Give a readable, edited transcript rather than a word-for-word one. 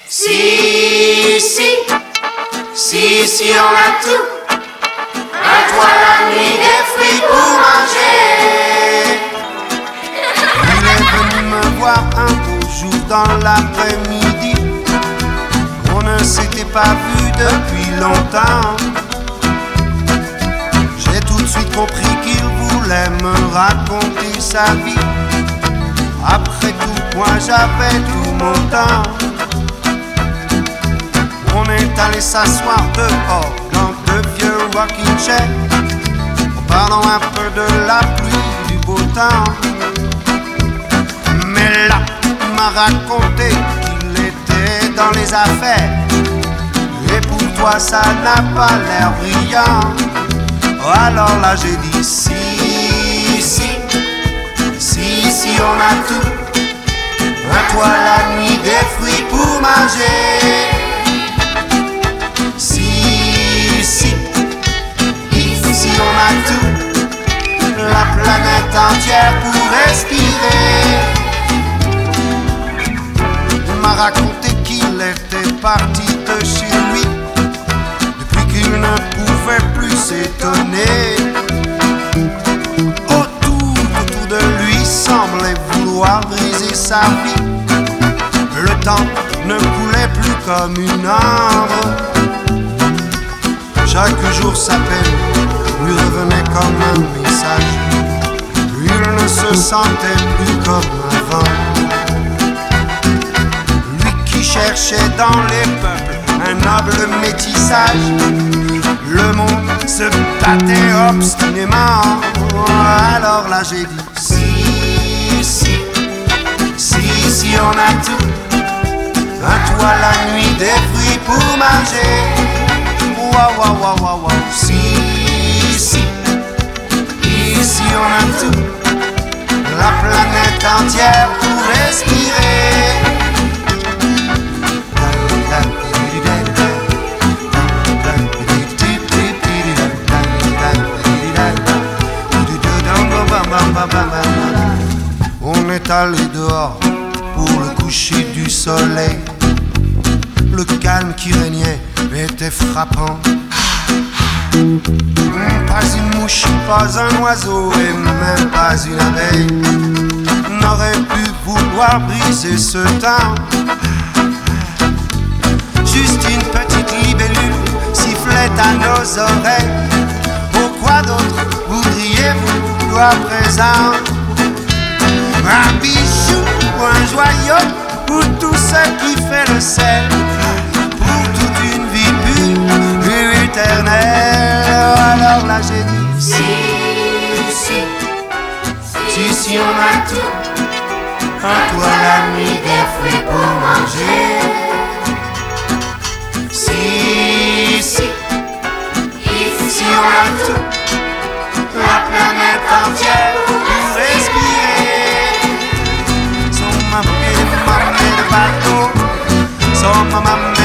Si, on a tout. Un toit la nuit, des fruits pour manger. Il est venu me voir un beau jour dans l'après-midi. On ne s'était pas vu depuis longtemps. J'ai tout de suite compris qu'il voulait me raconter sa vie. Après tout, moi j'avais tout mon temps. On est allé s'asseoir dehors dans de vieux rocking chairs, en parlant un peu de la pluie, du beau temps. Mais là, il m'a raconté qu'il était dans les affaires. Et pour toi, ça n'a pas l'air brillant. Alors là, j'ai dit si, on a tout. Un toit la nuit, des fruits pour manger. Si on a tout, la planète entière pour respirer. Il m'a raconté qu'il était parti de chez lui depuis qu'il ne pouvait plus s'étonner. Autour de lui semblait vouloir briser sa vie. Le temps ne coulait plus comme une ombre. Chaque jour sa peine lui revenait comme un message. Il ne se sentait plus comme avant. Lui qui cherchait dans les peuples un noble métissage, le monde se battait obstinément. Alors là j'ai dit si on a tout. Un toit la nuit, des fruits pour manger. Wow. Si on a tout, la planète entière pour respirer. On est allé dehors pour le coucher du soleil. Le calme qui régnait était frappant. Pas une mouche, pas un oiseau et même pas une abeille n'aurait pu vouloir briser ce temps. Juste une petite libellule sifflait à nos oreilles. Pourquoi d'autre voudriez-vous à présent? Un bijou ou un joyau pour tout ce qui fait le sel, pour toute une vie pure, éternelle. Alors là j'ai dit si on a tout. Un toit la nuit, des fruits pour manger. Si on a tout, la planète entière pour respirer. Son maman de bateau, son maman